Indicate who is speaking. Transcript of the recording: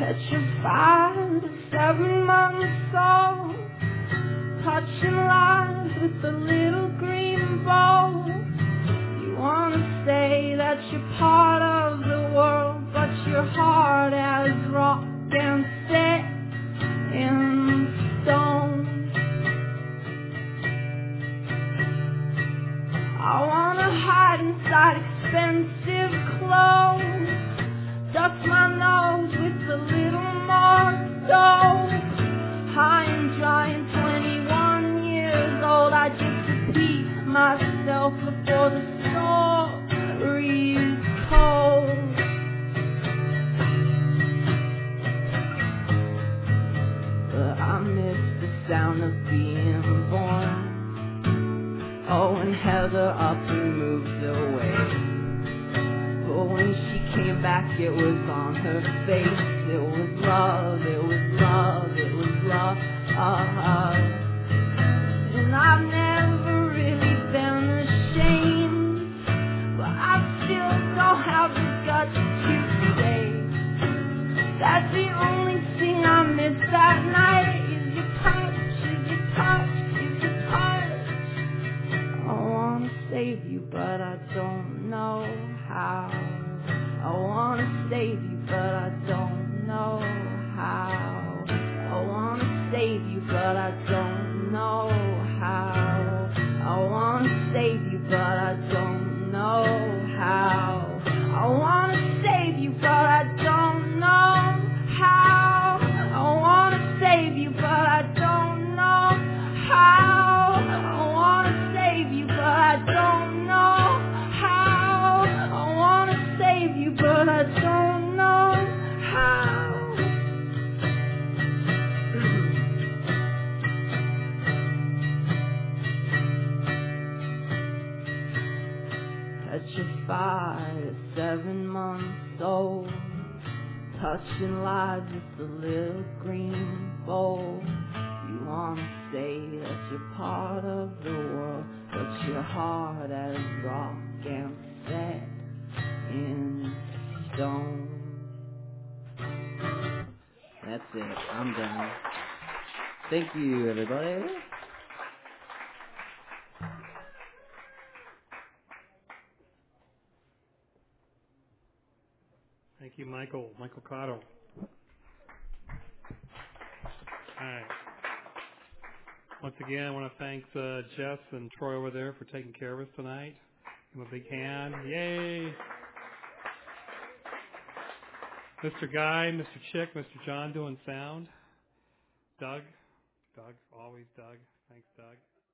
Speaker 1: petrified, 7 months old, touching lives with a little green bowl. You wanna say that you're part of the world, but your heart as rock and set in stone. I wanna hide inside expensive clothes, dust my nose with a little more dough. High and dry and 21 years old, I just repeat myself before the story's told. But I miss the sound of being born. Oh, and Heather up and moved away. But when she came back, it was on her face. It was love, it was love, it was love. And I've never really been ashamed, but I still don't have the guts to say that the only thing I miss that night is your touch, is your touch, is your touch. I wanna save you, but I don't know how. I wanna save you, but I don't know how. I wanna save you, but I don't know how. I wanna save you, but I don't know how. I wanna save you, but I don't know how. I wanna save you, but I don't know how. I wanna save you, but I don't know how. I wanna save you, but I don't know how. Petrified at 7 months old, touching lives with a little green bowl. You wanna say that you're part of the world, but your heart as rock and set in stone. That's it. I'm done. Thank you, everybody.
Speaker 2: Thank you, Michael Cotto. All right. Once again, I want to thank Jess and Troy over there for taking care of us tonight. Give them a big hand. Yay! Mr. Guy, Mr. Chick, Mr. John doing sound. Doug, always Doug. Thanks, Doug.